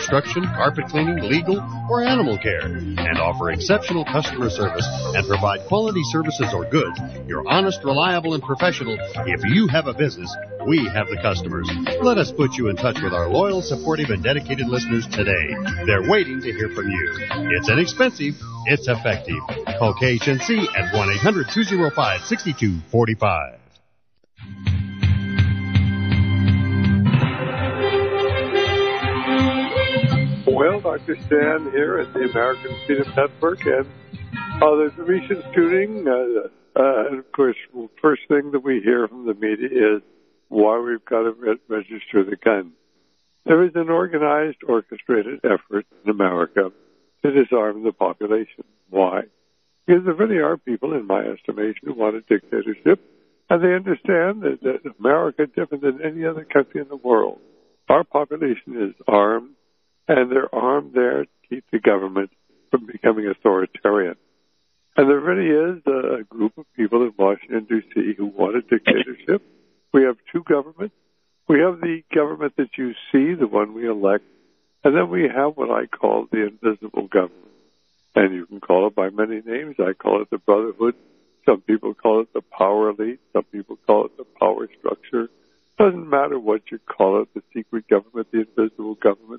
construction, carpet cleaning, legal, or animal care, and offer exceptional customer service and provide quality services or goods. You're honest, reliable, and professional. If you have a business, we have the customers. Let us put you in touch with our loyal, supportive, and dedicated listeners today. They're waiting to hear from you. It's inexpensive. It's effective. Call KHNC at 1-800-205-6245. Well, Dr. Stan here at the American Freedom Network, and there's a recent shooting. And of course, the first thing that we hear from the media is why we've got to register the gun. There is an organized, orchestrated effort in America to disarm the population. Why? Because there really are people, in my estimation, who want a dictatorship, and they understand that America, different than any other country in the world, our population is armed, and they're armed there to keep the government from becoming authoritarian. And there really is a group of people in Washington, D.C. who want a dictatorship. We have two governments. We have the government that you see, the one we elect, and then we have what I call the invisible government. And you can call it by many names. I call it the Brotherhood. Some people call it the power elite. Some people call it the power structure. Doesn't matter what you call it, the secret government, the invisible government.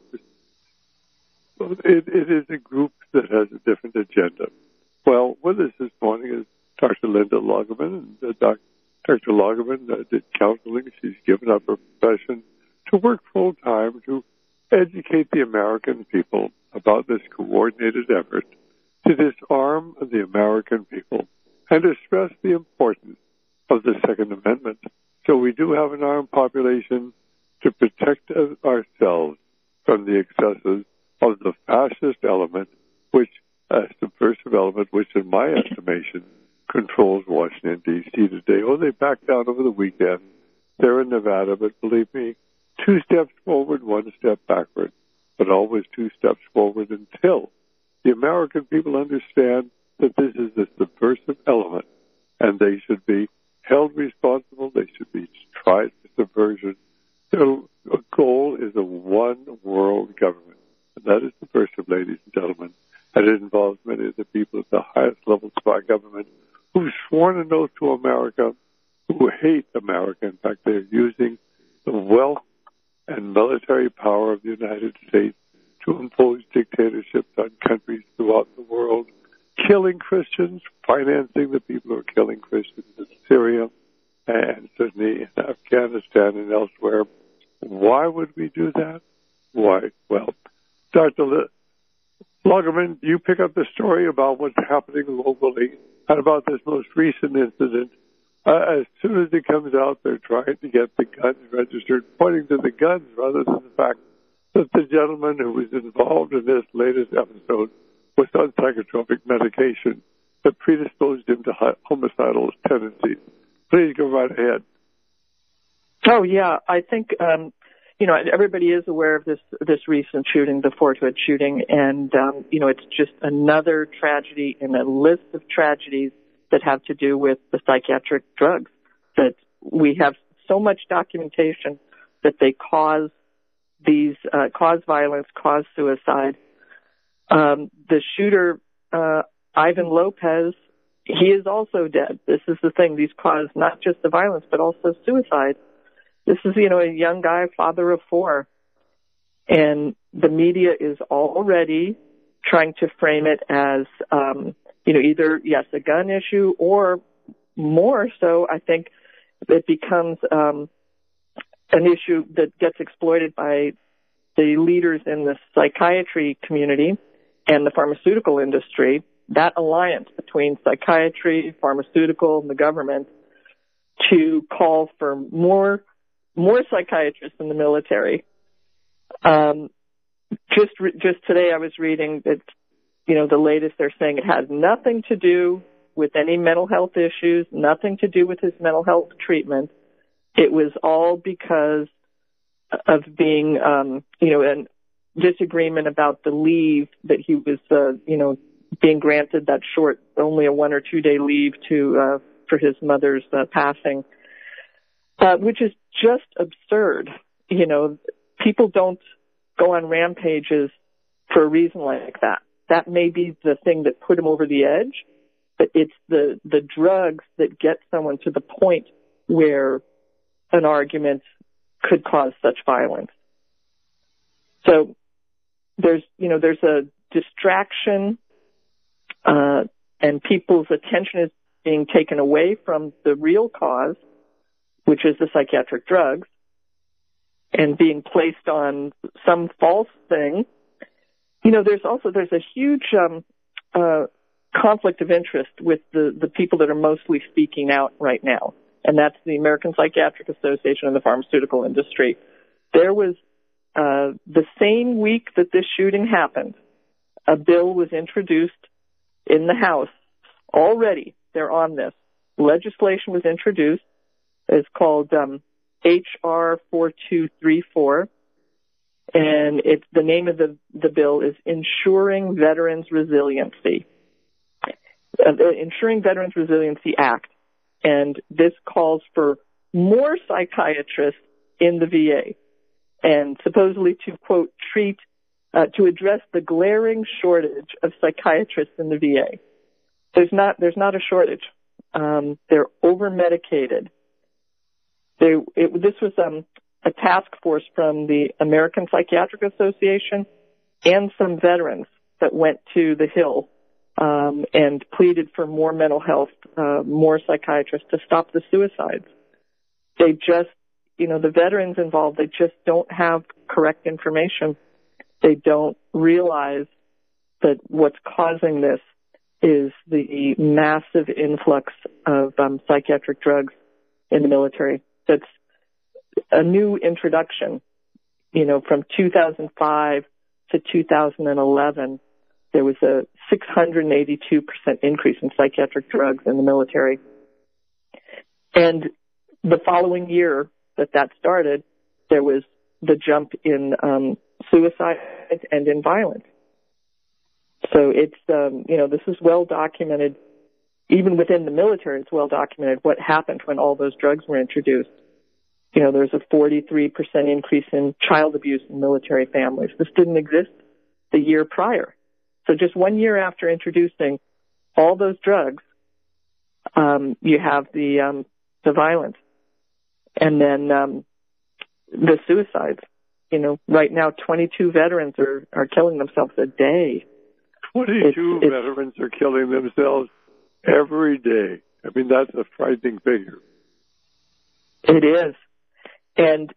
It is a group that has a different agenda. Well, with us this morning is Dr. Linda Lagerman. And Dr. Lagerman did counseling. She's given up her profession to work full-time to educate the American people about this coordinated effort to disarm the American people and to stress the importance of the Second Amendment. So we do have an armed population to protect ourselves from the excesses of the fascist element, which subversive element, which in my estimation controls Washington, D.C. today. Oh, they backed down over the weekend. They're in Nevada, but believe me, 2 steps forward, 1 step backward, but always 2 steps forward until the American people understand that this is a subversive element and they should be held responsible. They should be tried for subversion. Their goal is a one world government. And that is subversive, ladies and gentlemen. And it involves many of the people at the highest levels of our government who've sworn an oath to America, who hate America. In fact, they're using the wealth and military power of the United States to impose dictatorships on countries throughout the world, killing Christians, financing the people who are killing Christians in Syria and certainly in Afghanistan and elsewhere. Why would we do that? Why? Well, Dr. Lagerman, you pick up the story about what's happening globally and about this most recent incident. As soon as it comes out, they're trying to get the guns registered, pointing to the guns rather than the fact that the gentleman who was involved in this latest episode was on psychotropic medication that predisposed him to homicidal tendencies. Please go right ahead. Oh, yeah. I think, everybody is aware of this recent shooting, the Fort Hood shooting, and, it's just another tragedy in a list of tragedies that have to do with the psychiatric drugs, that we have so much documentation that they cause violence, cause suicide. The shooter, Ivan Lopez, he is also dead. This is the thing. These cause not just the violence, but also suicide. This is, a young guy, father of 4. And the media is already trying to frame it as, either, yes, a gun issue, or more so, I think it becomes an issue that gets exploited by the leaders in the psychiatry community and the pharmaceutical industry, that alliance between psychiatry, pharmaceutical, and the government to call for more psychiatrists in the military. Just today I was reading that, the latest, they're saying it has nothing to do with any mental health issues, nothing to do with his mental health treatment. It was all because of being, in disagreement about the leave that he was, being granted that short, only a 1 or 2 day leave for his mother's passing, which is just absurd. People don't go on rampages for a reason like that. That may be the thing that put him over the edge, but it's the drugs that get someone to the point where an argument could cause such violence. So there's a distraction, and people's attention is being taken away from the real cause, which is the psychiatric drugs, and being placed on some false thing. There's a huge conflict of interest with the people that are mostly speaking out right now, and that's the American Psychiatric Association and the pharmaceutical industry. There was, the same week that this shooting happened, a bill was introduced in the House. Already, they're on this. Legislation was introduced. It's called H.R. 4234, and the name of the bill is Ensuring Veterans Resiliency. Ensuring Veterans Resiliency Act. And this calls for more psychiatrists in the VA, and supposedly to, quote, to address the glaring shortage of psychiatrists in the VA. There's not a shortage. They're over-medicated. This was a task force from the American Psychiatric Association and some veterans that went to the Hill and pleaded for more mental health, more psychiatrists to stop the suicides. They just, the veterans involved, they just don't have correct information. They don't realize that what's causing this is the massive influx of psychiatric drugs in the military. That's a new introduction. From 2005 to 2011, there was a 682% increase in psychiatric drugs in the military. And the following year that started, there was the jump in suicide and in violence. So it's, this is well documented. Even within the military, it's well documented what happened when all those drugs were introduced. There's a 43% increase in child abuse in military families. This didn't exist the year prior. So just 1 year after introducing all those drugs, you have the violence, and then the suicides. Right now 22 veterans are killing themselves a day. 22 veterans are killing themselves every day. I mean, that's a frightening figure. It is. And,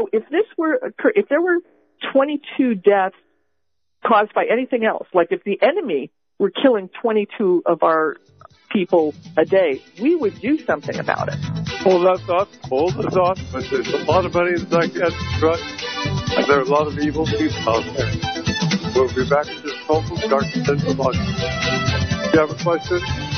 if there were 22 deaths caused by anything else, like if the enemy were killing 22 of our people a day, we would do something about it. Hold that thought, but there's a lot of money in psychiatric drugs, and there are a lot of evil people out there. We'll be back at this phone with Dr. Linda Loggins. If you have a question,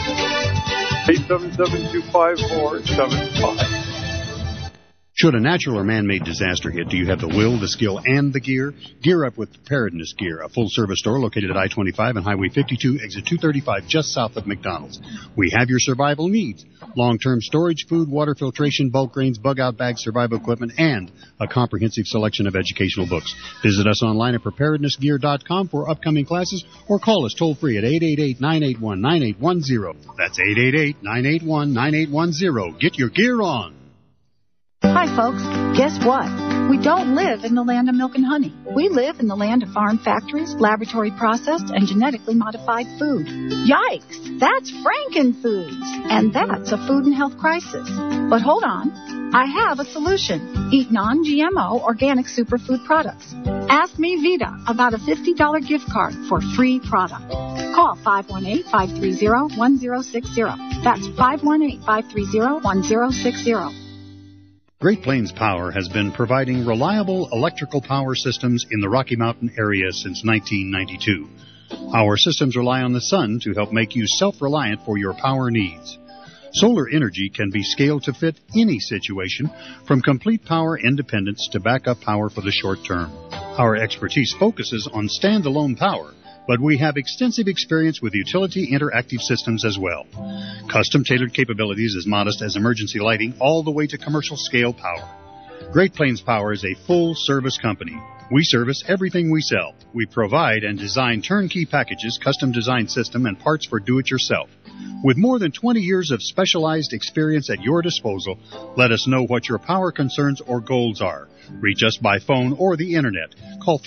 877-254-75. Should a natural or man-made disaster hit, do you have the will, the skill, and the gear? Gear up with Preparedness Gear, a full-service store located at I-25 and Highway 52, exit 235, just south of McDonald's. We have your survival needs: long-term storage, food, water filtration, bulk grains, bug-out bags, survival equipment, and a comprehensive selection of educational books. Visit us online at preparednessgear.com for upcoming classes, or call us toll-free at 888-981-9810. That's 888-981-9810. Get your gear on. Hi, folks. Guess what? We don't live in the land of milk and honey. We live in the land of farm factories, laboratory processed, and genetically modified food. Yikes! That's Frankenfoods! And that's a food and health crisis. But hold on. I have a solution. Eat non-GMO organic superfood products. Ask me, Vita, about a $50 gift card for free product. Call 518-530-1060. That's 518-530-1060. Great Plains Power has been providing reliable electrical power systems in the Rocky Mountain area since 1992. Our systems rely on the sun to help make you self-reliant for your power needs. Solar energy can be scaled to fit any situation, from complete power independence to backup power for the short term. Our expertise focuses on standalone power, but we have extensive experience with utility interactive systems as well. Custom-tailored capabilities as modest as emergency lighting all the way to commercial-scale power. Great Plains Power is a full-service company. We service everything we sell. We provide and design turnkey packages, custom design system, and parts for do-it-yourself. With more than 20 years of specialized experience at your disposal, let us know what your power concerns or goals are. Reach us by phone or the Internet. Call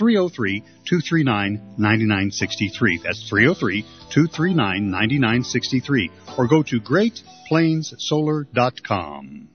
303-239-9963. That's 303-239-9963. Or go to GreatPlainsSolar.com.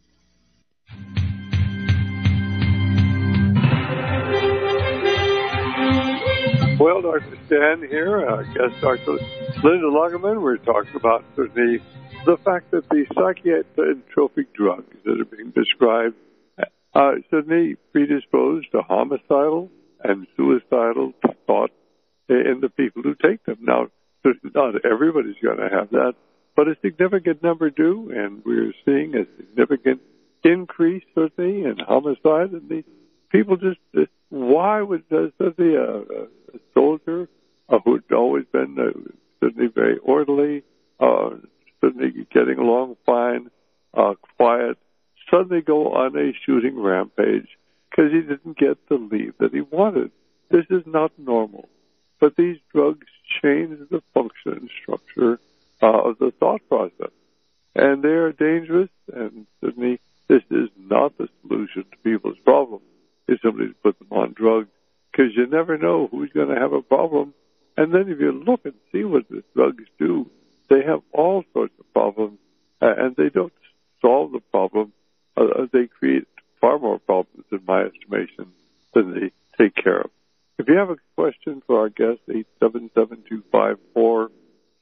Well, Dr. Stan here, guest Dr. Linda Lagerman. We're talking about certainly the fact that the psychotropic drugs that are being prescribed certainly predisposed to homicidal and suicidal thought in the people who take them. Now, not everybody's going to have that, but a significant number do, and we're seeing a significant increase, certainly, in homicide. And the people just, why would certainly a soldier who'd always been certainly very orderly, certainly getting along fine, quiet, suddenly go on a shooting rampage because he didn't get the leave that he wanted? This is not normal. But these drugs change the function and structure of the thought process. And they are dangerous, and certainly this is not the solution to people's problems, is simply to put them on drugs, because you never know who's going to have a problem. And then if you look and see what the drugs do, they have all sorts of problems, and they don't solve the problem. They create far more problems, in my estimation, than they take care of. If you have a question for our guest, 877-254-7524,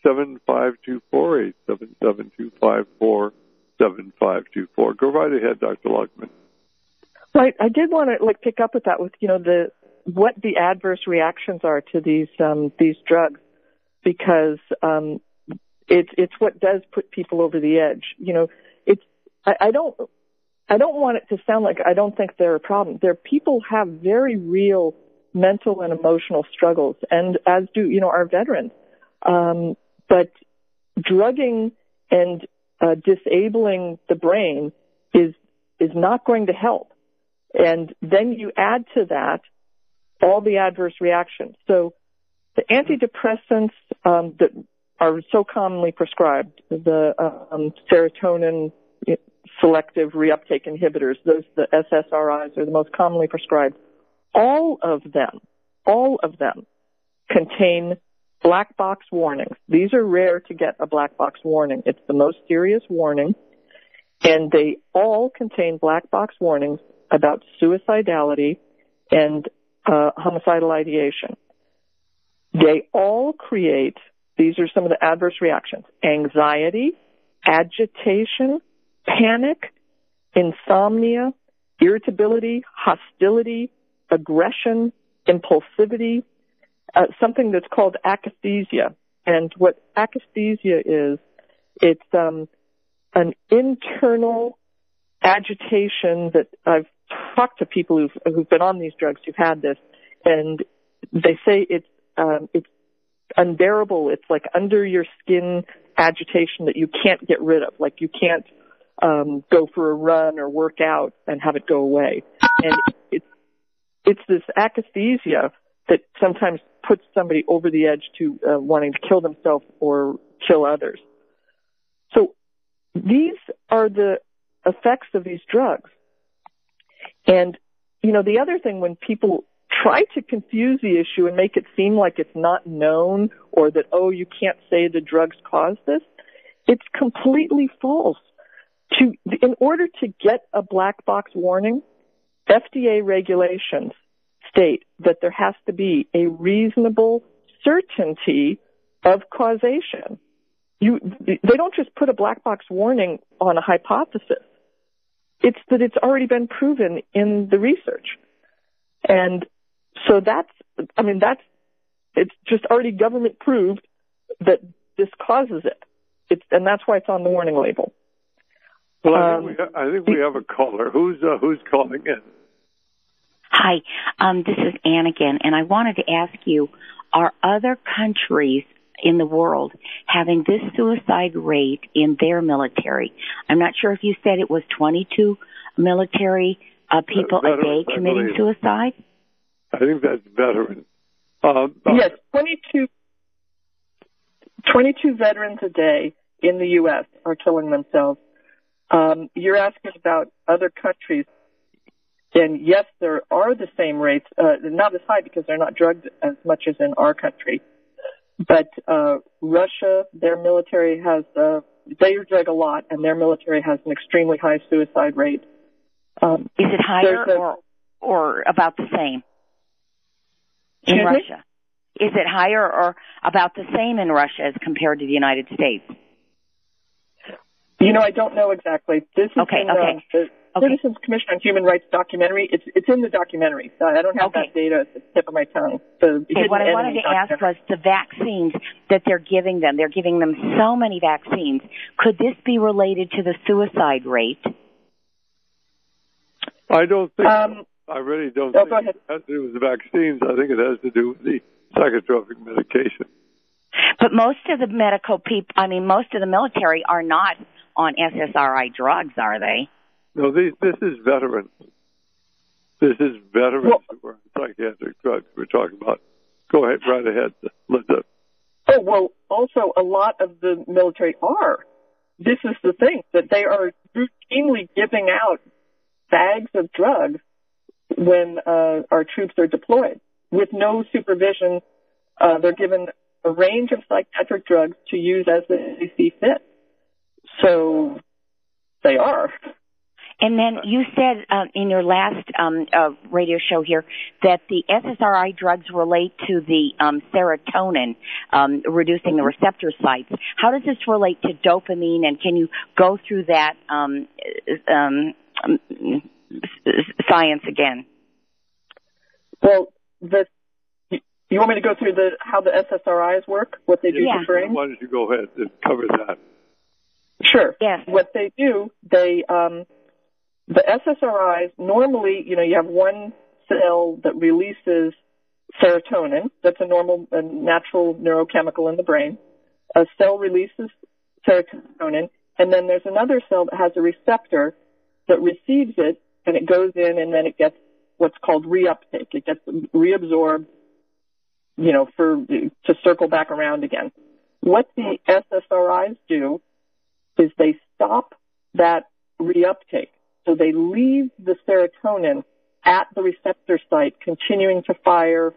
877-254-7524. Go right ahead, Dr. Luckman. Right. I did want to pick up with that, with what the adverse reactions are to these drugs, because it's what does put people over the edge. I don't want it to sound like I don't think they're a problem. People have very real mental and emotional struggles, and as do our veterans. But drugging and disabling the brain is not going to help. And then you add to that all the adverse reactions. So the antidepressants that are so commonly prescribed, the serotonin selective reuptake inhibitors, the SSRIs are the most commonly prescribed. All of them contain black box warnings. These are rare to get a black box warning. It's the most serious warning, and they all contain black box warnings about suicidality and homicidal ideation. They all create, these are some of the adverse reactions: anxiety, agitation, panic, insomnia, irritability, hostility, aggression, impulsivity, something that's called akathisia. And what akathisia is, it's an internal agitation that I've talked to people who've been on these drugs who've had this, and they say it's unbearable. It's like under your skin agitation that you can't get rid of. Like you can't go for a run or work out and have it go away. And it's this akathisia that sometimes puts somebody over the edge to wanting to kill themselves or kill others. So these are the effects of these drugs. And, the other thing, when people try to confuse the issue and make it seem like it's not known, or that, you can't say the drugs cause this, it's completely false. In order to get a black box warning, FDA regulations state that there has to be a reasonable certainty of causation. They don't just put a black box warning on a hypothesis. It's that it's already been proven in the research. And so it's just already government proved that this causes it. And that's why it's on the warning label. Well, I think we have a caller. Who's calling in? Hi, this is Ann again, and I wanted to ask you, are other countries in the world having this suicide rate in their military? I'm not sure if you said it was 22 military people a day committing suicide? I think that's veterans. Yes, 22 veterans a day in the U.S. are killing themselves. You're asking about other countries. And yes, there are the same rates, not as high because they're not drugged as much as in our country. But Russia, their military has, they drug a lot, and their military has an extremely high suicide rate. Is it higher or about the same in Russia? Is it higher or about the same in Russia as compared to the United States? You know, I don't know exactly. This is the Citizens Commission on Human Rights documentary. It's in the documentary. I don't have that data at the tip of my tongue. What I wanted to ask was the vaccines that they're giving them. They're giving them so many vaccines. Could this be related to the suicide rate? I don't think so. I really don't think go ahead. it has to do with the vaccines. I think it has to do with the psychotropic medication. But most of the most of the military are not on SSRI drugs, are they? No, this is veterans. This is veterans who are on psychiatric drugs we're talking about. Go ahead, right ahead, Linda. Oh, well, also a lot of the military are. This is the thing, that they are routinely giving out bags of drugs when our troops are deployed. With no supervision, they're given a range of psychiatric drugs to use as they see fit. So they are. And then you said in your last radio show here that the SSRI drugs relate to the serotonin, reducing the receptor sites. How does this relate to dopamine, and can you go through that science again? Well, you want me to go through how the SSRIs work, what they do to the brain? Why don't you go ahead and cover that? Sure. Yes. What they do, the SSRIs, normally, you have one cell that releases serotonin. That's a natural neurochemical in the brain. A cell releases serotonin, and then there's another cell that has a receptor that receives it, and it goes in, and then it gets what's called reuptake. It gets reabsorbed, to circle back around again. What the SSRIs do is they stop that reuptake. So they leave the serotonin at the receptor site, continuing to fire,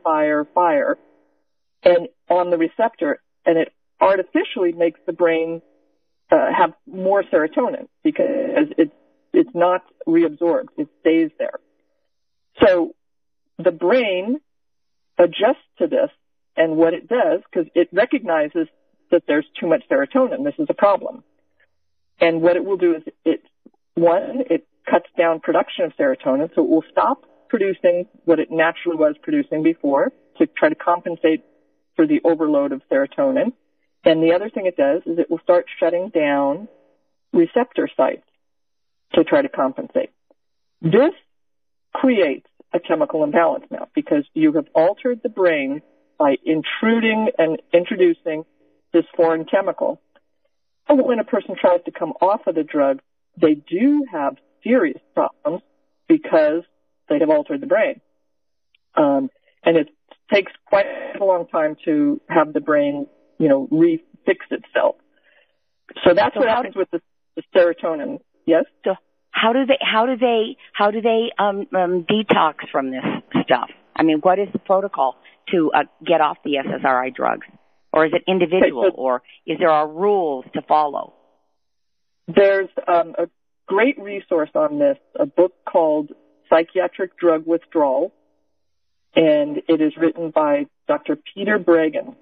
and on the receptor, and it artificially makes the brain have more serotonin because it's not reabsorbed. It stays there. So the brain adjusts to this, and what it does, because it recognizes that there's too much serotonin, this is a problem. And what it will do is it cuts down production of serotonin, so it will stop producing what it naturally was producing before to try to compensate for the overload of serotonin. And the other thing it does is it will start shutting down receptor sites to try to compensate. This creates a chemical imbalance now because you have altered the brain by intruding and introducing this foreign chemical. And when a person tries to come off of the drug, they do have serious problems because they have altered the brain. And it takes quite a long time to have the brain, refix itself. So that's what happens with the serotonin. Yes? So how do they detox from this stuff? I mean, what is the protocol to get off the SSRI drugs? Or is it individual, or is there rules to follow? There's a great resource on this, a book called Psychiatric Drug Withdrawal, and it is written by Dr. Peter Breggin,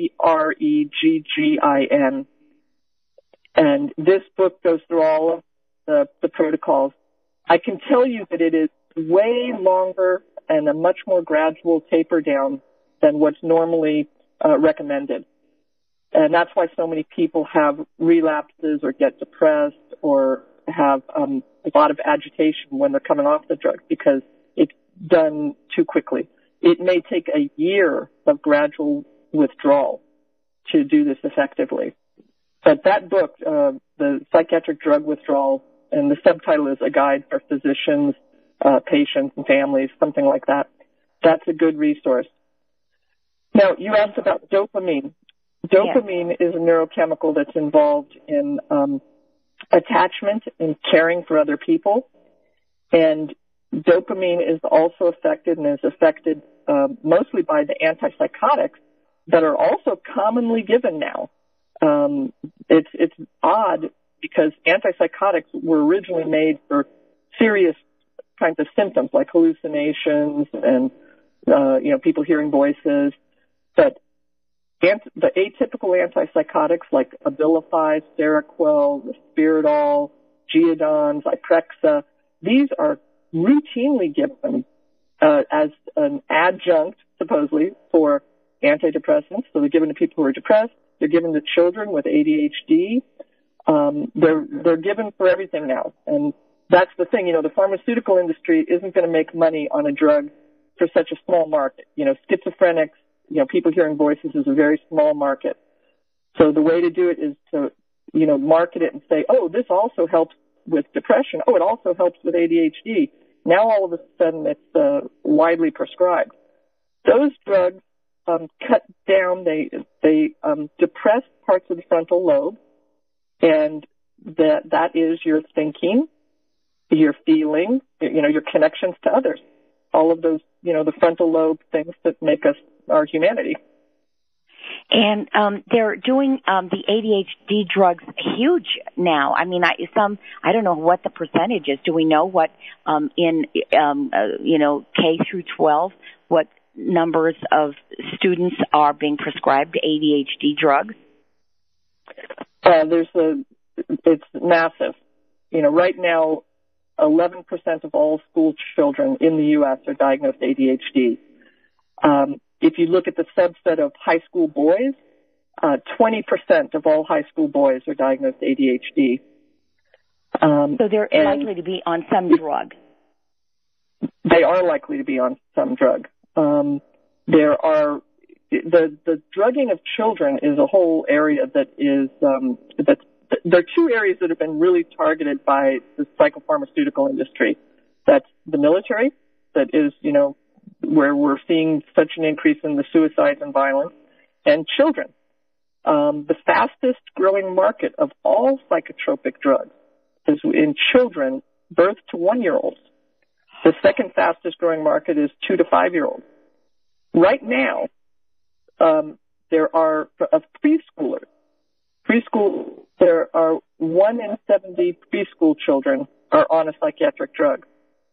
Breggin. And this book goes through all of the protocols. I can tell you that it is way longer and a much more gradual taper down than what's normally recommended. And that's why so many people have relapses or get depressed or have a lot of agitation when they're coming off the drugs because it's done too quickly. It may take a year of gradual withdrawal to do this effectively. But that book, the Psychiatric Drug Withdrawal, and the subtitle is A Guide for Physicians, Patients, and Families, something like that. that's a good resource. Now, you asked about dopamine. Dopamine is a neurochemical that's involved in attachment and caring for other people. And dopamine is also affected and is affected mostly by the antipsychotics that are also commonly given now. It's odd because antipsychotics were originally made for serious kinds of symptoms like hallucinations and people hearing voices, but the atypical antipsychotics like Abilify, Seroquel, Risperdal, Geodon, Zyprexa, these are routinely given as an adjunct, supposedly, for antidepressants. So they're given to people who are depressed. They're given to children with ADHD. They're given for everything now. And that's the thing. The pharmaceutical industry isn't going to make money on a drug for such a small market. Schizophrenics, people hearing voices is a very small market. So the way to do it is to, market it and say, oh, this also helps with depression. Oh, it also helps with ADHD. Now all of a sudden it's widely prescribed. Those drugs cut down, they depress parts of the frontal lobe, and that is your thinking, your feeling, your connections to others. All of those, the frontal lobe things that make us our humanity. And they're doing the ADHD drugs huge now. I mean, I don't know what the percentage is. Do we know what in K through 12 what numbers of students are being prescribed ADHD drugs? It's massive. Right now, 11% of all school children in the U.S. are diagnosed ADHD. If you look at the subset of high school boys, 20% of all high school boys are diagnosed ADHD. So they're likely to be on some drug. They are likely to be on some drug. There are the drugging of children is a whole area that is there are two areas that have been really targeted by the psychopharmaceutical industry. That's the military, that is, where we're seeing such an increase in the suicides and violence, and children. The fastest growing market of all psychotropic drugs is in children birth to 1-year-olds. The second fastest growing market is 2 to 5-year-olds. Right now, there are of preschoolers. There are 1 in 70 preschool children are on a psychiatric drug.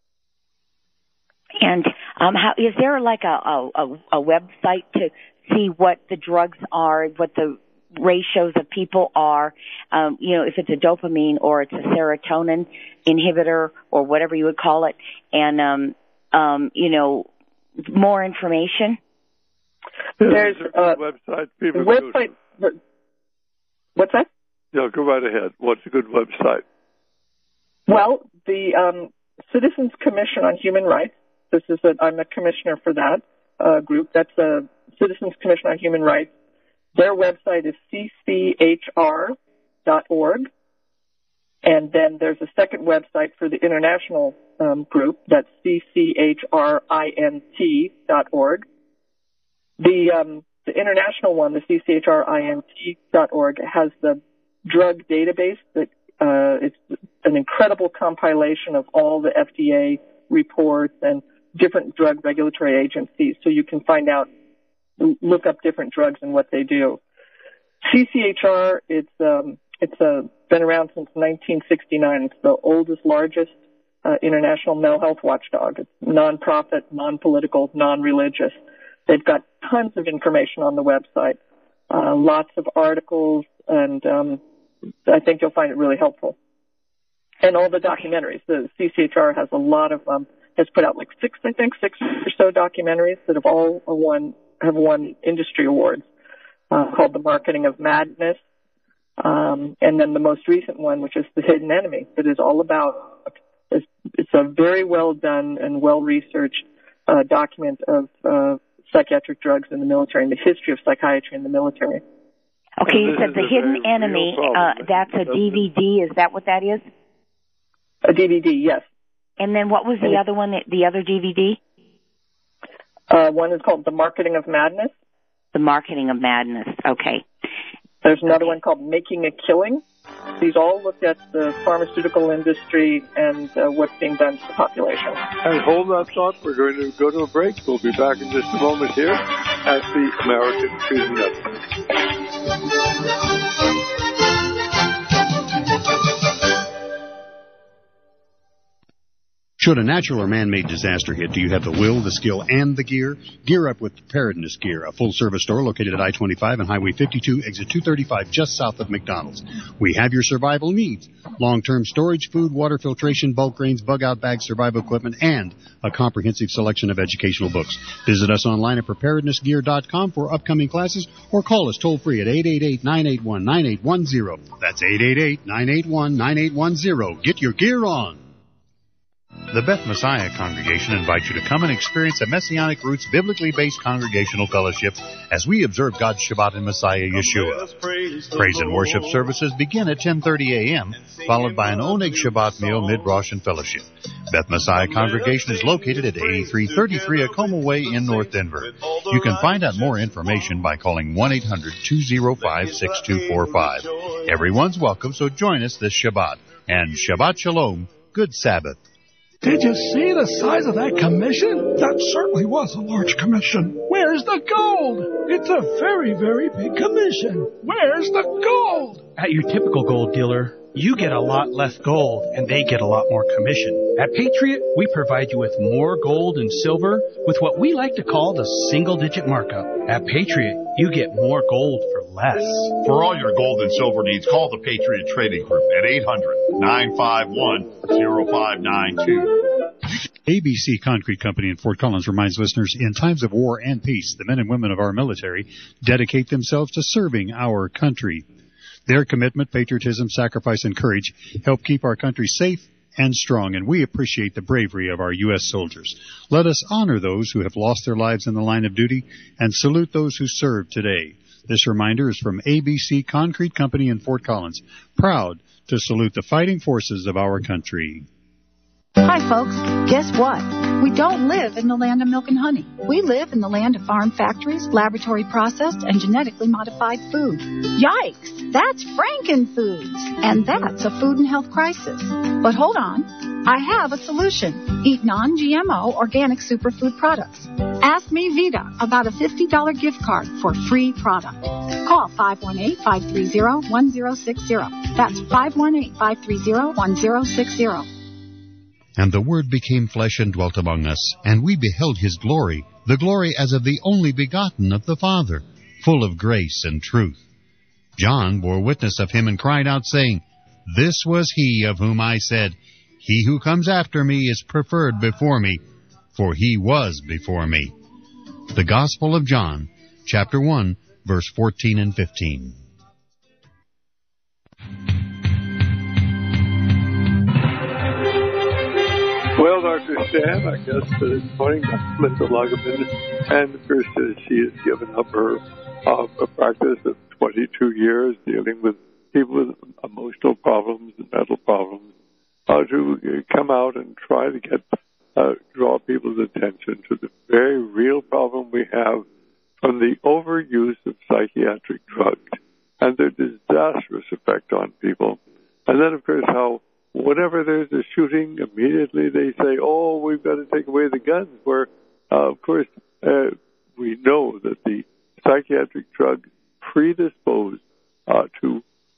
And how is there like a website to see what the drugs are, what the ratios of people are? If it's a dopamine or it's a serotonin inhibitor or whatever you would call it, and more information. There's a website. What's that? Yeah, go right ahead. What's a good website? Well, the Citizens Commission on Human Rights. I'm a commissioner for that group. That's the Citizens Commission on Human Rights. Their website is cchr.org. And then there's a second website for the international group. That's cchrint.org. The international one, the cchrint.org, has the drug database that it's an incredible compilation of all the FDA reports and different drug regulatory agencies, so you can find out, look up different drugs and what they do. CCHR, it's been around since 1969. It's the oldest, largest international mental health watchdog. It's non-profit, non-political, non-religious. They've got tons of information on the website, lots of articles, and I think you'll find it really helpful. And all the documentaries. The CCHR has a lot of has put out like six or so documentaries that have all won industry awards, called The Marketing of Madness. And then the most recent one, which is The Hidden Enemy, that is all about, it's a very well done and well researched document of psychiatric drugs in the military and the history of psychiatry in the military. Okay, you said The Hidden Enemy, that's a DVD, is that what that is? A DVD, yes. And then what was the other one, the other DVD? One is called The Marketing of Madness. The Marketing of Madness. Okay. There's another one called Making a Killing. These all look at the pharmaceutical industry and what's being done to the population. And hold that thought. We're going to go to a break. We'll be back in just a moment here at the American Freedom Network. Should a natural or man-made disaster hit, do you have the will, the skill, and the gear? Gear up with Preparedness Gear, a full-service store located at I-25 and Highway 52, exit 235, just south of McDonald's. We have your survival needs: long-term storage, food, water filtration, bulk grains, bug-out bags, survival equipment, and a comprehensive selection of educational books. Visit us online at preparednessgear.com for upcoming classes, or call us toll-free at 888-981-9810. That's 888-981-9810. Get your gear on. The Beth Messiah Congregation invites you to come and experience a Messianic Roots biblically based congregational fellowship as we observe God's Shabbat in Messiah Yeshua. Praise and worship services begin at 10:30 a.m., followed by an Oneg Shabbat meal mid-Rosh and fellowship. Beth Messiah Congregation is located at 8333 Acoma Way in North Denver. You can find out more information by calling 1-800-205-6245. Everyone's welcome, so join us this Shabbat. And Shabbat Shalom, good Sabbath. Did you see the size of that commission? That certainly was a large commission. Where's the gold? It's a very, very big commission. Where's the gold? At your typical gold dealer, you get a lot less gold and they get a lot more commission. At Patriot, we provide you with more gold and silver with what we like to call the single-digit markup. At Patriot, you get more gold for less. For all your gold and silver needs, call the Patriot Trading Group at 800-951-0592. ABC Concrete Company in Fort Collins reminds listeners, in times of war and peace, the men and women of our military dedicate themselves to serving our country. Their commitment, patriotism, sacrifice, and courage help keep our country safe and strong, and we appreciate the bravery of our U.S. soldiers. Let us honor those who have lost their lives in the line of duty and salute those who serve today. This reminder is from ABC Concrete Company in Fort Collins, proud to salute the fighting forces of our country. Hi, folks. Guess what? We don't live in the land of milk and honey. We live in the land of farm factories, laboratory processed, and genetically modified food. Yikes! That's Frankenfoods! And that's a food and health crisis. But hold on. I have a solution. Eat non-GMO organic superfood products. Ask me, Vita, about a $50 gift card for free product. Call 518-530-1060. That's 518-530-1060. And the Word became flesh and dwelt among us, and we beheld His glory, the glory as of the only begotten of the Father, full of grace and truth. John bore witness of Him and cried out, saying, This was He of whom I said, He who comes after me is preferred before me, for He was before me. The Gospel of John, chapter 1, verse 14 and 15. Well, Dr. Stan, I guess this morning, Dr. Linda Loggeman, and of course, she has given up her practice of 22 years dealing with people with emotional problems and mental problems, to come out and try to draw people's attention to the very real problem we have from the overuse of psychiatric drugs and their disastrous effect on people. And then, of course, how whenever there's a shooting, immediately they say, oh, we've got to take away the guns, where, of course, we know that the psychiatric drugs predispose to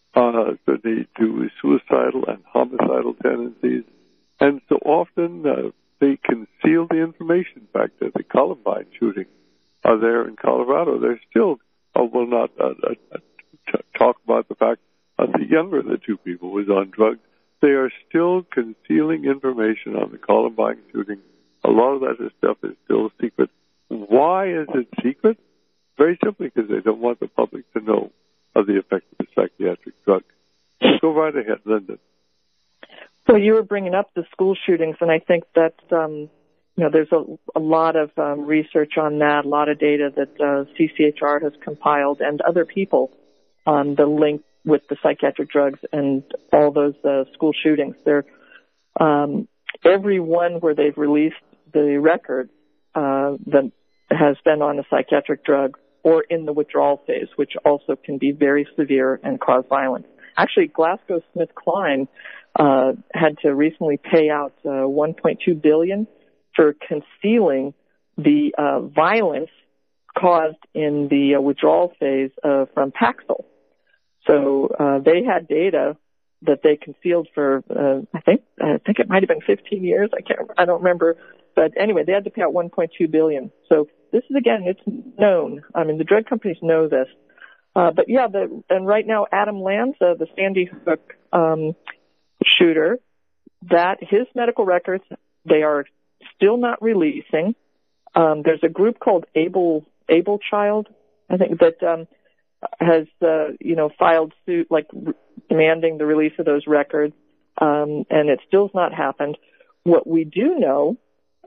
suicidal and homicidal tendencies. And so often they conceal the information. In fact, the Columbine shooting there in Colorado, they still will not talk about the fact that the younger of the two people was on drugs. They are still concealing information on the Columbine shooting. A lot of that stuff is still secret. Why is it secret? Very simply because they don't want the public to know of the effect of the psychiatric drug. Go right ahead, Linda. Well, you were bringing up the school shootings, and I think that there's a lot of research on that, a lot of data that CCHR has compiled, and other people on the link with the psychiatric drugs and all those school shootings. Every one where they've released the records, the has been on a psychiatric drug or in the withdrawal phase, which also can be very severe and cause violence. Actually, GlaxoSmithKline had to recently pay out $1.2 billion for concealing the violence caused in the withdrawal phase from Paxil. So they had data that they concealed for I think it might have been 15 years. I don't remember, but anyway, they had to pay out $1.2 billion. So this is, again, it's known. I mean, the drug companies know this. But yeah, and right now Adam Lanza, the Sandy Hook shooter, that his medical records, they are still not releasing. There's a group called Able Child, I think, that has filed suit, like demanding the release of those records, and it still has not happened. What we do know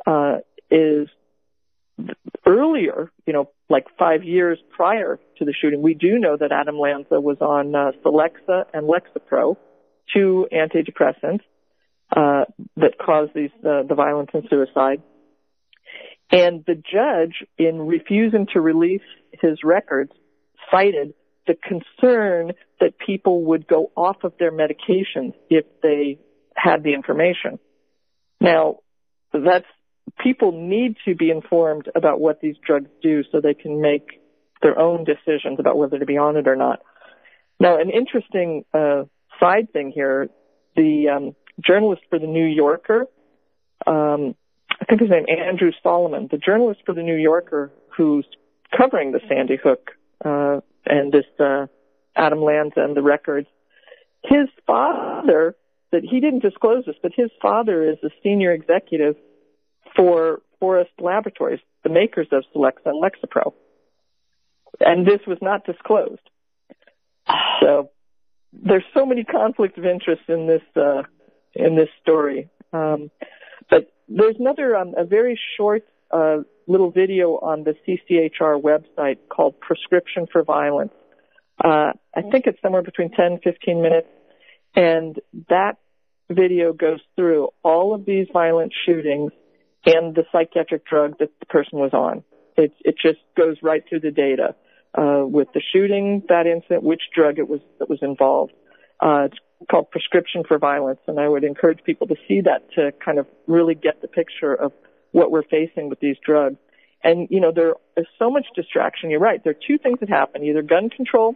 is earlier, like 5 years prior to the shooting, we do know that Adam Lanza was on Celexa and Lexapro, two antidepressants that cause the violence and suicide. And the judge, in refusing to release his records, cited the concern that people would go off of their medications if they had the information. Now, people need to be informed about what these drugs do so they can make their own decisions about whether to be on it or not. Now, an interesting side thing here, the journalist for the New Yorker, I think his name Andrew Solomon, the journalist for the New Yorker who's covering the Sandy Hook and this Adam Lanza and the records, his father, that he didn't disclose this, but his father is a senior executive for Forest Laboratories, the makers of Celexa and Lexapro. And this was not disclosed. So there's so many conflicts of interest in this story. But there's another, a very short little video on the CCHR website called Prescription for Violence. I think it's somewhere between 10 and 15 minutes. And that video goes through all of these violent shootings and the psychiatric drug that the person was on. It just goes right through the data with the shooting, that incident, which drug it was that was involved. It's called Prescription for Violence, and I would encourage people to see that to kind of really get the picture of what we're facing with these drugs. And, there is so much distraction. You're right. There are two things that happen. Either gun control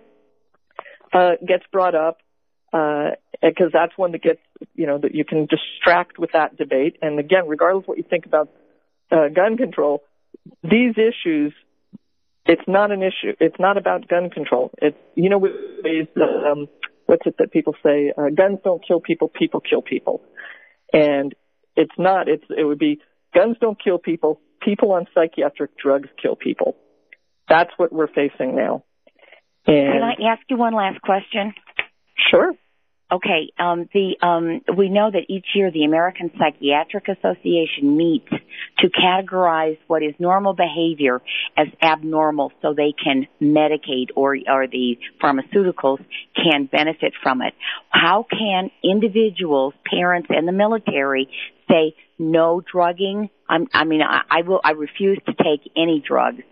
gets brought up, because that's one that gets, that you can distract with that debate. And again, regardless of what you think about gun control, these issues, it's not an issue. It's not about gun control. It's, ways that, what's it that people say? Guns don't kill people, people kill people. And it's not. It would be guns don't kill people, people on psychiatric drugs kill people. That's what we're facing now. And can I ask you one last question? Sure. Okay. We know that each year the American Psychiatric Association meets to categorize what is normal behavior as abnormal so they can medicate or the pharmaceuticals can benefit from it. How can individuals, parents, and the military say no drugging? I refuse to take any drugs.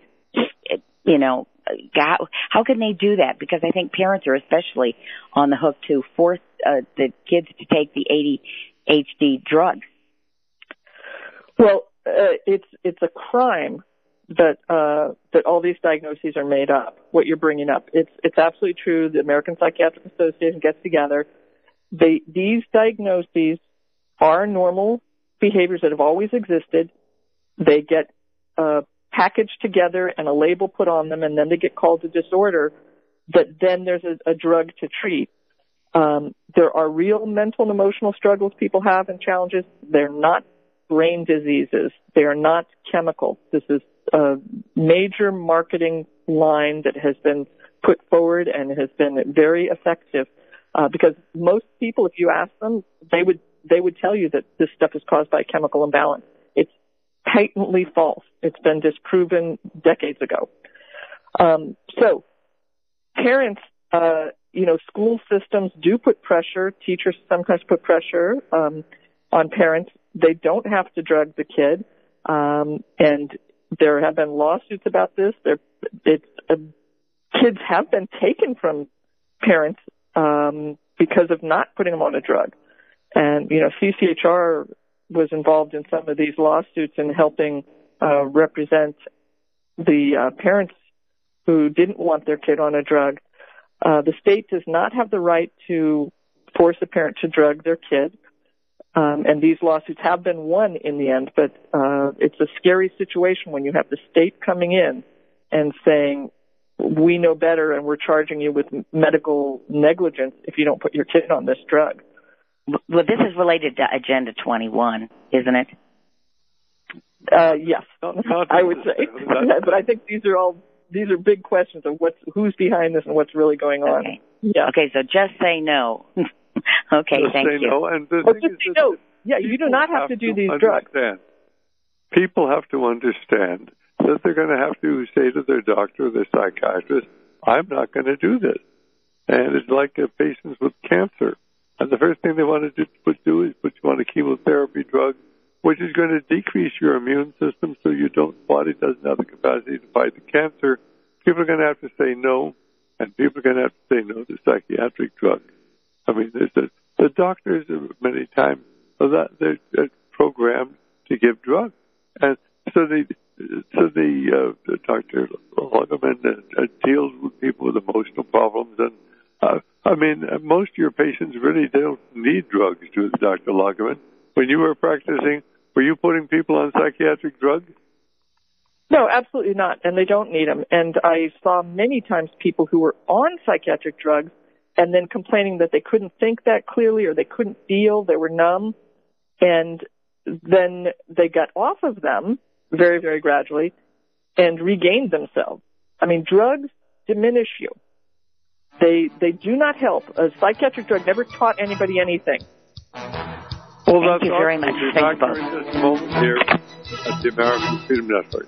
How can they do that? Because I think parents are especially on the hook to force the kids to take the ADHD drugs. Well, it's a crime that all these diagnoses are made up. What you're bringing up, it's absolutely true. The American Psychiatric Association gets together. These diagnoses are normal behaviors that have always existed. They get packaged together and a label put on them, and then they get called a disorder, but then there's a drug to treat. There are real mental and emotional struggles people have and challenges. They're not brain diseases. They are not chemical. This is a major marketing line that has been put forward and has been very effective, because most people, if you ask them, they would tell you that this stuff is caused by chemical imbalance. It's patently false. It's been disproven decades ago. So parents, school systems do put pressure. Teachers sometimes put pressure on parents. They don't have to drug the kid. And There have been lawsuits about this. Kids have been taken from parents because of not putting them on a drug. And, CCHR was involved in some of these lawsuits in helping represent the parents who didn't want their kid on a drug. The state does not have the right to force a parent to drug their kid. And these lawsuits have been won in the end, but it's a scary situation when you have the state coming in and saying, we know better and we're charging you with medical negligence if you don't put your kid on this drug. Well, this is related to Agenda 21, isn't it? Yes, I would say. But I think these are big questions of who's behind this and what's really going on. Okay. Yeah. Okay, so just say no. Okay, thank you. No. And the But thing just is say no. Yeah, you do not have to do these drugs. People have to understand that they're going to have to say to their doctor or their psychiatrist, I'm not going to do this. And it's like patients with cancer. And the first thing they want to do is put you on a chemotherapy drug, which is going to decrease your immune system so your body doesn't have the capacity to fight the cancer. People are going to have to say no, and people are going to have to say no to psychiatric drugs. I mean, the doctors many times they're programmed to give drugs, and so the Dr. Lagerman deals with people with emotional problems, and most of your patients really don't need drugs, do they, Dr. Lagerman? When you were practicing, were you putting people on psychiatric drugs? No, absolutely not, and they don't need them. And I saw many times people who were on psychiatric drugs and then complaining that they couldn't think that clearly or they couldn't feel, they were numb, and then they got off of them very, very gradually and regained themselves. I mean, drugs diminish you. They do not help. A psychiatric drug never taught anybody anything. Well, Thank you very much. Thank you both. In this moment here at the American Freedom Network.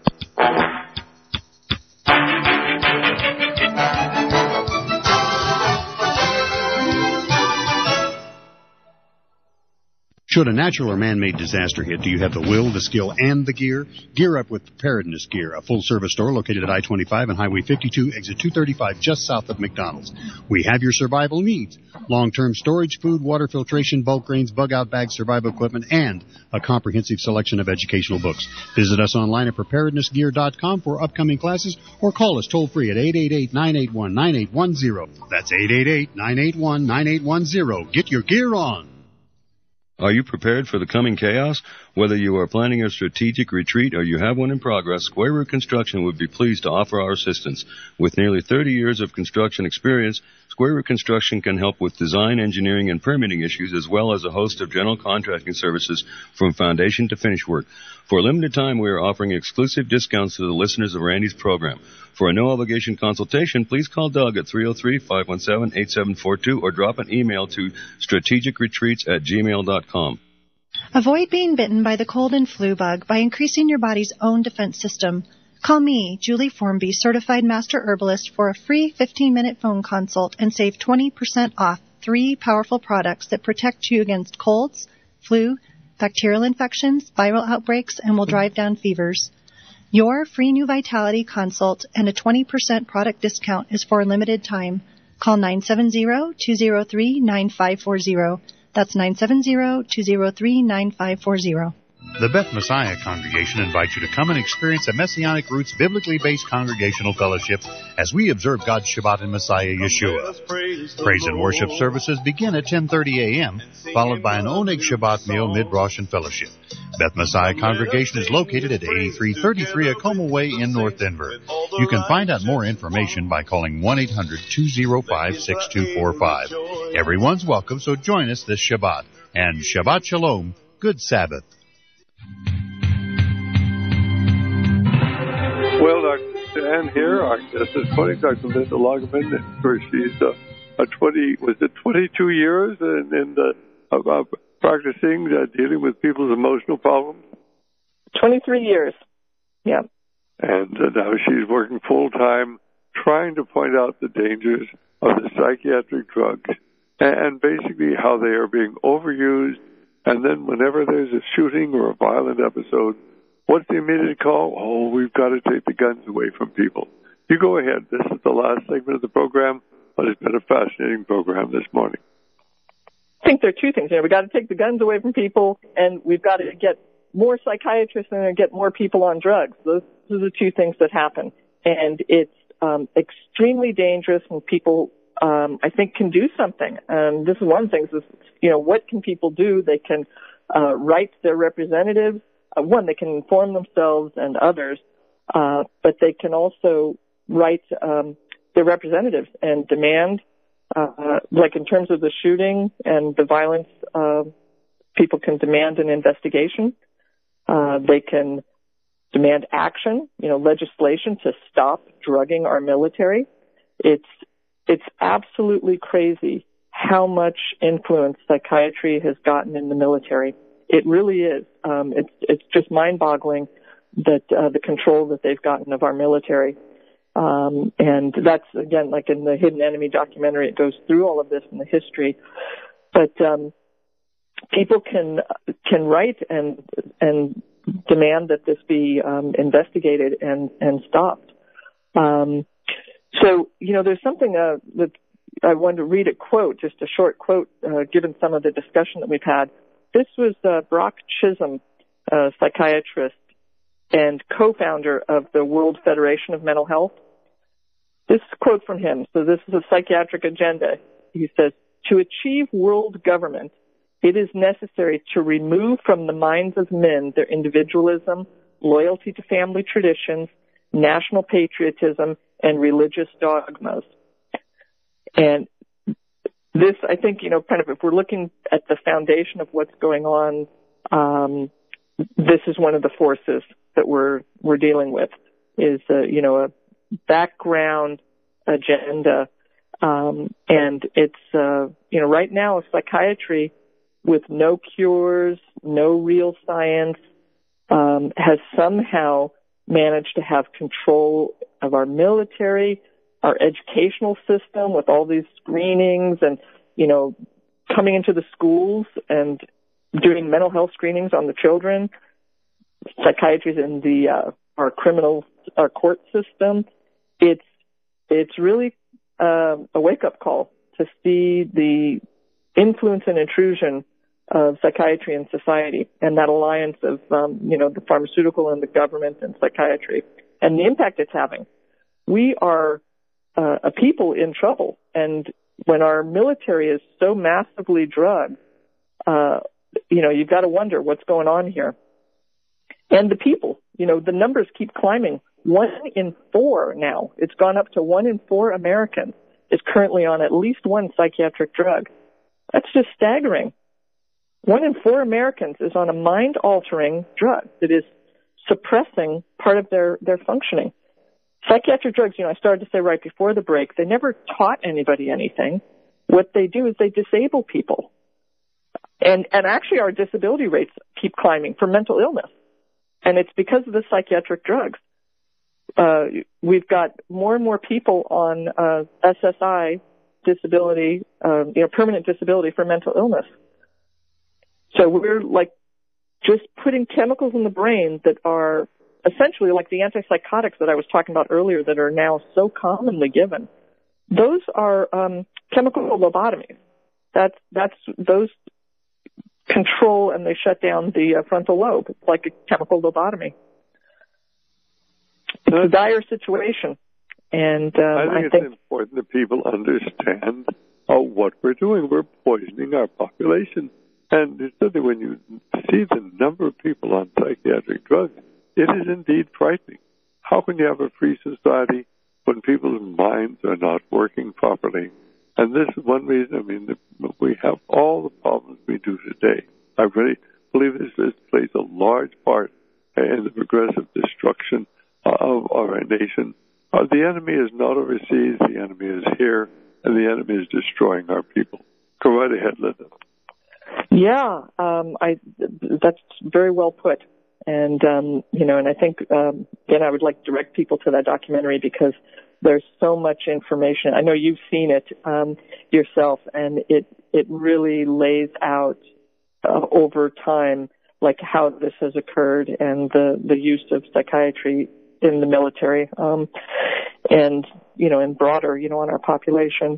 Should a natural or man-made disaster hit, do you have the will, the skill, and the gear? Gear up with Preparedness Gear, a full-service store located at I-25 and Highway 52, exit 235, just south of McDonald's. We have your survival needs. Long-term storage, food, water filtration, bulk grains, bug-out bags, survival equipment, and a comprehensive selection of educational books. Visit us online at preparednessgear.com for upcoming classes or call us toll-free at 888-981-9810. That's 888-981-9810. Get your gear on. Are you prepared for the coming chaos? Whether you are planning a strategic retreat or you have one in progress, Square Root Construction would be pleased to offer our assistance. With nearly 30 years of construction experience, Square Root Construction can help with design, engineering, and permitting issues, as well as a host of general contracting services from foundation to finish work. For a limited time, we are offering exclusive discounts to the listeners of Randy's program. For a no-obligation consultation, please call Doug at 303-517-8742 or drop an email to strategicretreats@gmail.com. Avoid being bitten by the cold and flu bug by increasing your body's own defense system. Call me, Julie Formby, Certified Master Herbalist, for a free 15-minute phone consult and save 20% off 3 powerful products that protect you against colds, flu, bacterial infections, viral outbreaks, and will drive down fevers. Your free New Vitality consult and a 20% product discount is for a limited time. Call 970-203-9540. That's 970-203-9540. The Beth Messiah Congregation invites you to come and experience a Messianic Roots biblically based congregational fellowship as we observe God's Shabbat in Messiah Yeshua. Praise and worship services begin at 10:30 a.m., followed by an Oneg Shabbat meal, mid-Rosh, and fellowship. Beth Messiah Congregation is located at 8333 Acoma Way in North Denver. You can find out more information by calling 1-800-205-6245. Everyone's welcome, so join us this Shabbat. And Shabbat Shalom, good Sabbath. Well, Dr. Dan here, our guest is Dr. Linda Lagerman, and where she's 22 years in practicing, dealing with people's emotional problems? 23 years, yeah. And now she's working full-time trying to point out the dangers of the psychiatric drugs and basically how they are being overused. And then whenever there's a shooting or a violent episode, What's the immediate call? Oh, we've got to take the guns away from people. You go ahead. This is the last segment of the program, but it's been a fascinating program this morning. I think there are two things here. We've got to take the guns away from people, and we've got to get more psychiatrists and get more people on drugs. Those are the two things that happen. And it's extremely dangerous, and people, I think, can do something. This is one thing. Is, what can people do? They can write their representatives. One, they can inform themselves and others, but they can also write their representatives and demand, like in terms of the shooting and the violence, people can demand an investigation. They can demand action, legislation to stop drugging our military. It's absolutely crazy how much influence psychiatry has gotten in the military. It really is. It's just mind-boggling that the control that they've gotten of our military. And that's, again, like in the Hidden Enemy documentary, it goes through all of this in the history. But people can write and demand that this be investigated and stopped. So, there's something that I wanted to read a quote, just a short quote, given some of the discussion that we've had. This was Brock Chisholm, a psychiatrist and co-founder of the World Federation of Mental Health. This quote from him, so this is a psychiatric agenda. He says, "To achieve world government, it is necessary to remove from the minds of men their individualism, loyalty to family traditions, national patriotism, and religious dogmas." And this, I think, kind of if we're looking at the foundation of what's going on, this is one of the forces that we're dealing with, is, a background agenda. And it's, right now, psychiatry with no cures, no real science, has somehow managed to have control of our military, our educational system with all these screenings and, coming into the schools and doing mental health screenings on the children. Psychiatry is in our court system. It's really a wake-up call to see the influence and intrusion of psychiatry in society and that alliance of, the pharmaceutical and the government and psychiatry and the impact it's having. We are a people in trouble, and when our military is so massively drugged, you've got to wonder what's going on here. And the people, the numbers keep climbing. 1 in 4 now. It's gone up to 1 in 4 Americans is currently on at least one psychiatric drug. That's just staggering. 1 in 4 Americans is on a mind-altering drug that is suppressing part of their functioning. Psychiatric drugs, I started to say right before the break, they never taught anybody anything. What they do is they disable people. And actually our disability rates keep climbing for mental illness. And it's because of the psychiatric drugs. We've got more and more people on SSI disability, permanent disability for mental illness. So we're like just putting chemicals in the brain that are essentially like the antipsychotics that I was talking about earlier that are now so commonly given. Those are chemical lobotomies. Those control and they shut down the frontal lobe. It's like a chemical lobotomy. It's a dire situation. And I think it's important that people understand what we're doing. We're poisoning our population. And certainly when you see the number of people on psychiatric drugs, it is indeed frightening. How can you have a free society when people's minds are not working properly? And this is one reason, we have all the problems we do today. I really believe this plays a large part in the progressive destruction of our nation. The enemy is not overseas, the enemy is here, and the enemy is destroying our people. Go right ahead, Linda. Yeah, that's very well put. And, and I think, again, I would like to direct people to that documentary because there's so much information. I know you've seen it yourself, and it really lays out over time like how this has occurred and the use of psychiatry in the military, and, you know, and broader, you know, on our population.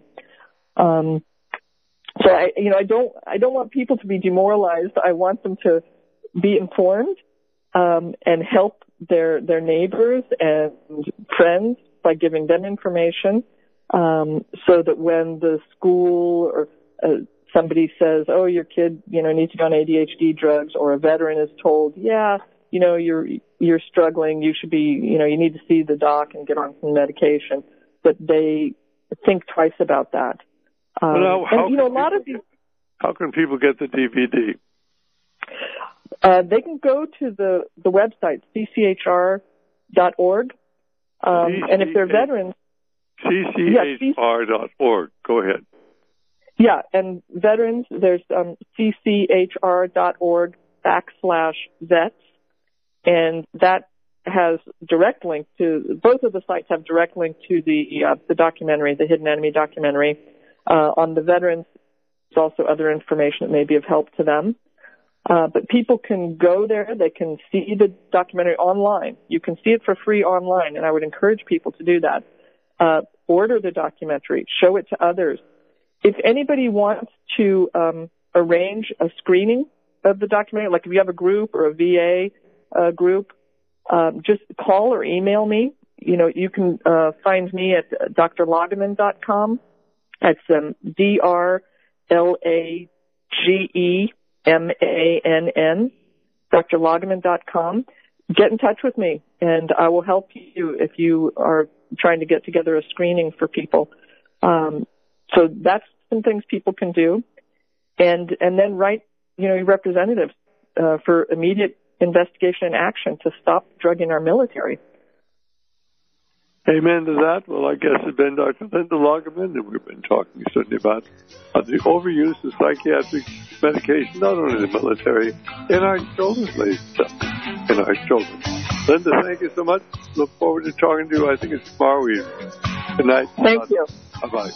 So I don't want people to be demoralized. I want them to be informed, and help their neighbors and friends by giving them information, so that when the school or somebody says, oh, your kid, you know, needs to go on ADHD drugs, or a veteran is told, yeah, you know, you're struggling, you should be, you know, you need to see the doc and get on some medication, but they think twice about that. How can people get the DVD? They can go to the website, cchr.org, and if they're veterans... cchr.org. Go ahead. Yeah, and veterans, there's cchr.org/vets, and that has direct link to, both of the sites have direct link to the documentary, the Hidden Enemy documentary. On the veterans, there's also other information that may be of help to them. But people can go there, they can see the documentary online. You can see it for free online, and I would encourage people to do that. Order the documentary, show it to others. If anybody wants to arrange a screening of the documentary, like if you have a group or a VA group, just call or email me. You know, you can find me at drlagemann.com. That's DRLAGEMANN, drlagemann.com. Get in touch with me, and I will help you if you are trying to get together a screening for people. So that's some things people can do, and then write, you know, your representatives for immediate investigation and action to stop drugging our military. Amen to that. Well, I guess it's been Dr. Linda Lagerman, and we've been talking certainly about the overuse of psychiatric medication, not only in the military, in our children, ladies and gentlemen, in our children. Linda, thank you so much. Look forward to talking to you. I think it's tomorrow evening. Good night. Thank you. Bye-bye.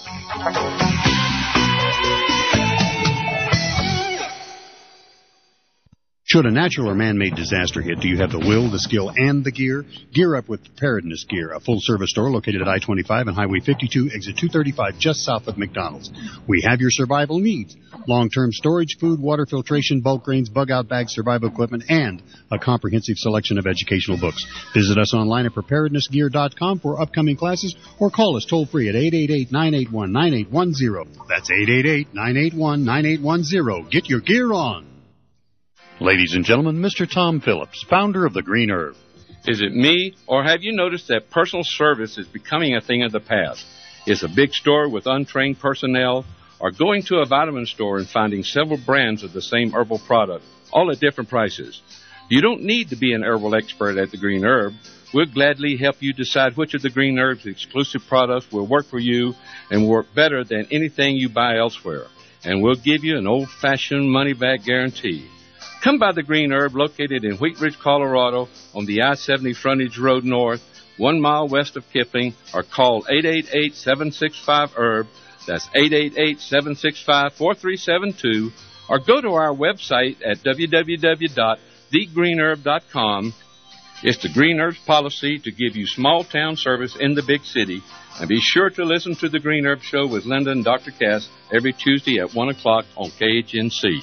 Should a natural or man-made disaster hit, do you have the will, the skill, and the gear? Gear up with Preparedness Gear, a full-service store located at I-25 and Highway 52, exit 235, just south of McDonald's. We have your survival needs: long-term storage, food, water filtration, bulk grains, bug-out bags, survival equipment, and a comprehensive selection of educational books. Visit us online at preparednessgear.com for upcoming classes, or call us toll-free at 888-981-9810. That's 888-981-9810. Get your gear on. Ladies and gentlemen, Mr. Tom Phillips, founder of The Green Herb. Is it me, or have you noticed that personal service is becoming a thing of the past? Is a big store with untrained personnel, or going to a vitamin store and finding several brands of the same herbal product, all at different prices? You don't need to be an herbal expert at The Green Herb. We'll gladly help you decide which of The Green Herb's exclusive products will work for you and work better than anything you buy elsewhere. And we'll give you an old-fashioned money-back guarantee. Come by The Green Herb, located in Wheat Ridge, Colorado, on the I-70 frontage road north, 1 mile west of Kipling, or call 888-765-HERB. That's 888-765-4372, or go to our website at www.thegreenherb.com. It's The Green Herb's policy to give you small-town service in the big city. And be sure to listen to The Green Herb Show with Linda and Dr. Cass every Tuesday at 1 o'clock on KHNC.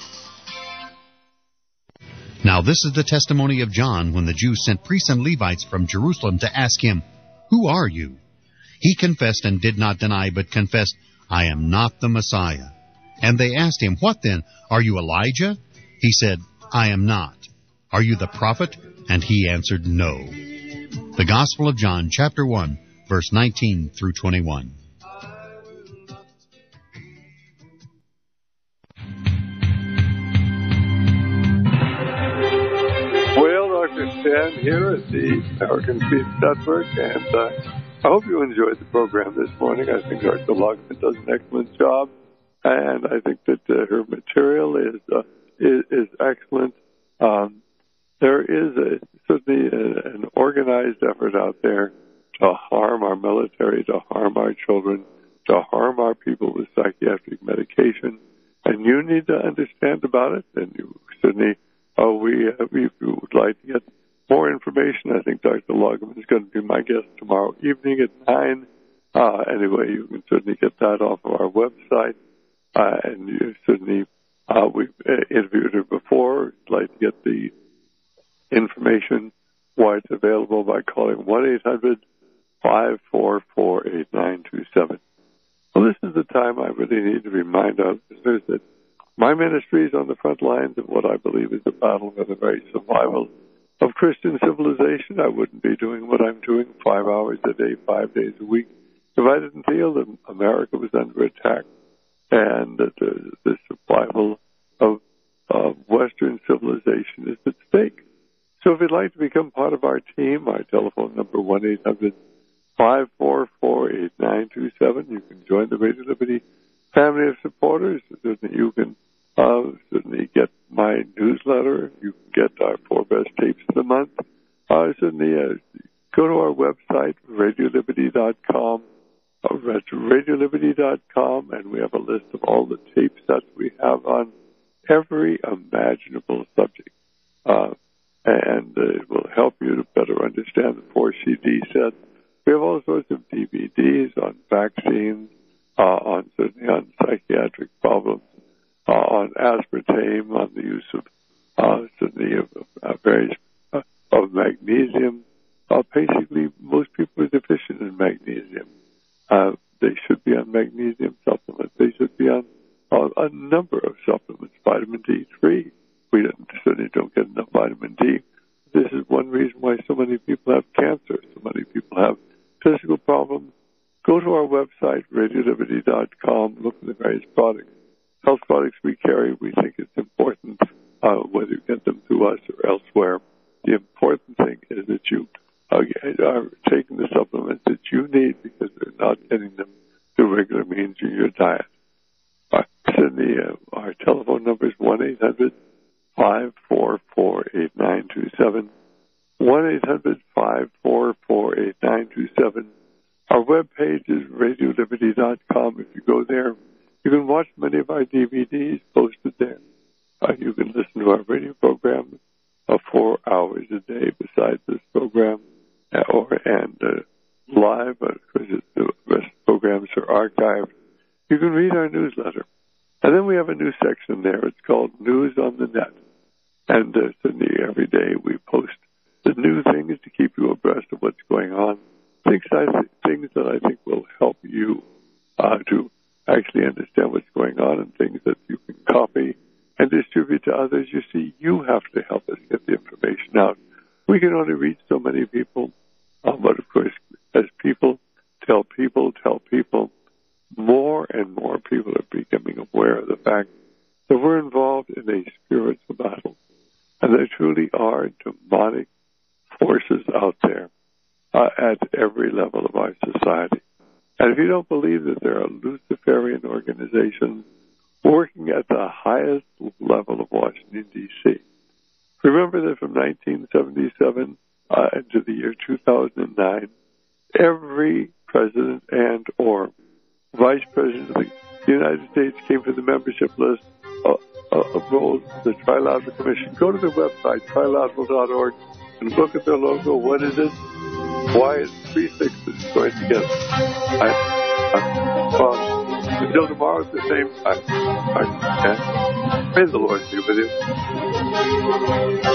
Now this is the testimony of John when the Jews sent priests and Levites from Jerusalem to ask him, "Who are you?" He confessed and did not deny, but confessed, "I am not the Messiah." And they asked him, "What then? Are you Elijah?" He said, "I am not." "Are you the prophet?" And he answered, "No." The Gospel of John, chapter 1, verse 19 through 21. Stan here at the American Peace Network, and I hope you enjoyed the program this morning. I think Dr. Lagerman does an excellent job, and I think that her material is excellent. There is certainly an organized effort out there to harm our military, to harm our children, to harm our people with psychiatric medication, and you need to understand about it, and you certainly If you would like to get more information, I think Dr. Lagerman is going to be my guest tomorrow evening at 9. Anyway, you can certainly get that off of our website. And you certainly, we've interviewed her before. If you'd like to get the information why it's available by calling 1-800-544-8927. Well, this is the time I really need to remind our listeners that my ministry is on the front lines of what I believe is the battle for the very survival of Christian civilization. I wouldn't be doing what I'm doing 5 hours a day, 5 days a week, if I didn't feel that America was under attack and that the survival of Western civilization is at stake. So if you'd like to become part of our team, our telephone number 1-800-544-8927. You can join the Radio Liberty family of supporters. You can certainly get my newsletter. You can get our 4 best tapes of the month. Certainly go to our website, radioliberty.com. That's radioliberty.com, and we have a list of all the tapes that we have on every imaginable subject. And it will help you to better understand the 4 CD set. We have all sorts of DVDs on vaccines, certainly on psychiatric problems, on aspartame, on the use of various of magnesium. Basically, most people are deficient in magnesium. They should be on magnesium supplements. They should be on a number of supplements. Vitamin D3. We certainly don't get enough vitamin D. This is one reason why so many people have cancer. So many people have physical problems. Go to our website, radioliberty.com. Look at the various products, health products we carry. We think it's important whether you get them through us or elsewhere. The important thing is that you are taking the supplements that you need because they're not getting them through regular means in your diet. Our telephone number is 1-800-544-8927. 1-800-544-8927. Our webpage is radioliberty.com. If you go there, you can watch many of our DVDs posted there. You can listen to our radio program 4 hours a day besides this program, and live, because the rest of the programs are archived. You can read our newsletter. And then we have a new section there. It's called News on the Net. And certainly every day we post the new things to keep you abreast of what's going on. Things that I think will help you to actually understand what's going on, and things that you can copy and distribute to others. You see, you have to help us get the information out. We can only reach so many people, but of course, as people tell people, more and more people are becoming aware of the fact that we're involved in a spiritual battle, and there truly are demonic forces out there at every level of our society. And if you don't believe that there are Luciferian organizations working at the highest level of Washington, D.C., remember that from 1977 into the year 2009, every president and or vice president of the United States came to the membership list of the Trilateral Commission. Go to their website, trilateral.org, and look at their logo. What is it? Why is 3/6 going together? Until tomorrow at the same time. May the Lord be with you.